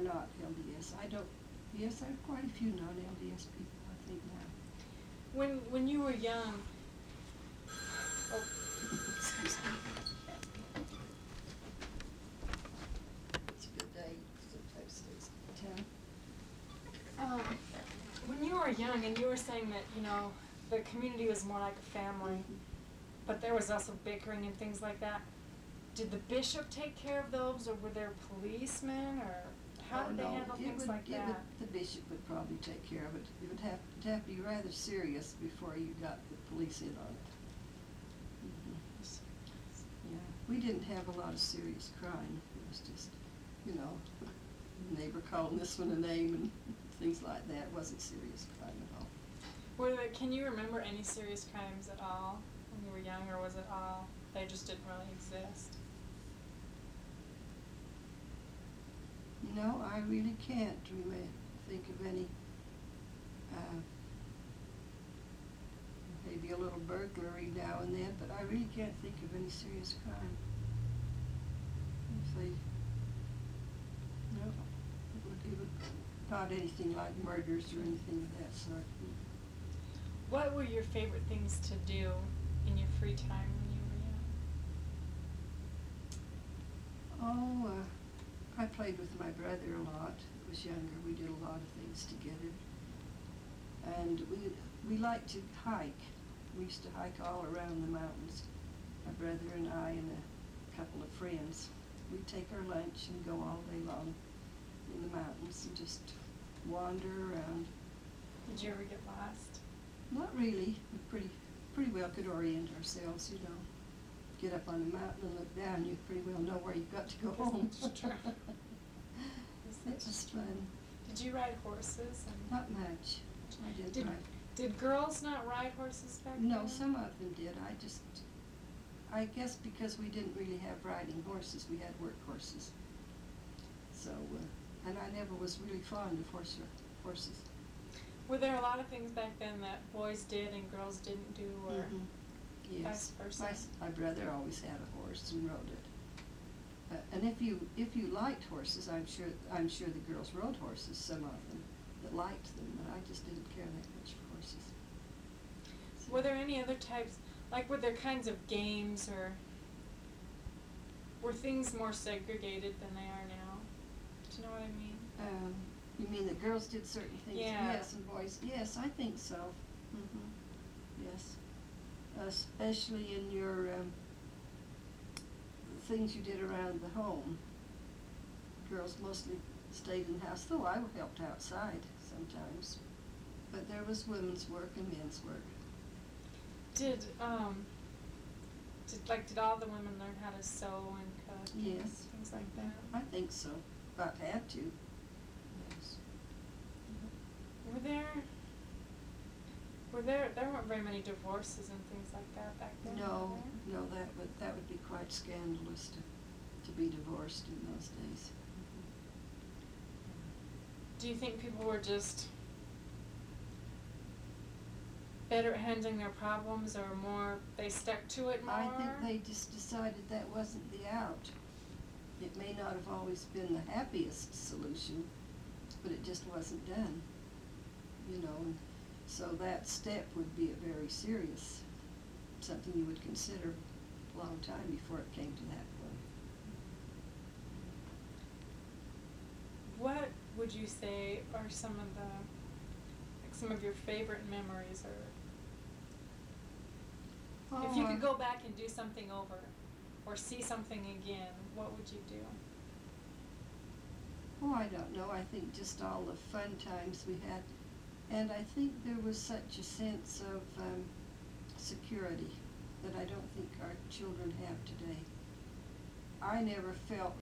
not LDS. I don't, yes, I have quite a few non-LDS people, I think now. When you were young, It's a good day, sometimes stays in town. when you were young and you were saying that, the community was more like a family, but there was also bickering and things like that, did the bishop take care of those, or were there policemen, or how did they handle things like that? The bishop would probably take care of it. It would have to be rather serious before you got the police in on it. Yeah, we didn't have a lot of serious crime. It was just, neighbor calling this one a name and things like that. It wasn't serious crime at all. Can you remember any serious crimes at all when you were young, or was it all, they just didn't really exist? I really can't think of any. Maybe a little burglary now and then, but I really can't think of any serious crime. It would not anything like murders or anything of that sort. What were your favorite things to do in your free time when you were young? I played with my brother a lot. I was younger. We did a lot of things together. And we liked to hike. We used to hike all around the mountains, my brother and I and a couple of friends. We'd take our lunch and go all day long in the mountains and just wander around. Did you ever get lost? Not really. We pretty well could orient ourselves, Get up on the mountain and look down, you pretty well know where you've got to go home. It's just fun. Did you ride horses? Not much. I did ride. Did girls not ride horses back then? No, some of them did. I guess because we didn't really have riding horses, we had work horses. So, and I never was really fond of horses. Were there a lot of things back then that boys did and girls didn't do, or yes. vice versa? My brother always had a horse and rode it. And if you liked horses, I'm sure the girls rode horses. Some of them that liked them, but I just didn't care that much for horses. So. Were there any other types? Were there kinds of games, or were things more segregated than they are now? Do you know what I mean? You mean that girls did certain things? Yeah. Yes, and boys. Yes, I think so. Yes. Especially in your things you did around the home. Girls mostly stayed in the house, though I helped outside sometimes. But there was women's work and men's work. Did all the women learn how to sew and cook? Yes. And things like that? I think so. About had to. Yes. There weren't very many divorces and things like that back then? No, that would be quite scandalous to be divorced in those days. Do you think people were just better at handling their problems, or they stuck to it more? I think they just decided that wasn't the out. It may not have always been the happiest solution, but it just wasn't done. And so that step would be a very serious, something you would consider a long time before it came to that point. What would you say are some of your favorite memories, or if you could go back and do something over, or see something again, what would you do? Oh, I don't know. I think just all the fun times we had. And I think there was such a sense of security that I don't think our children have today. I never felt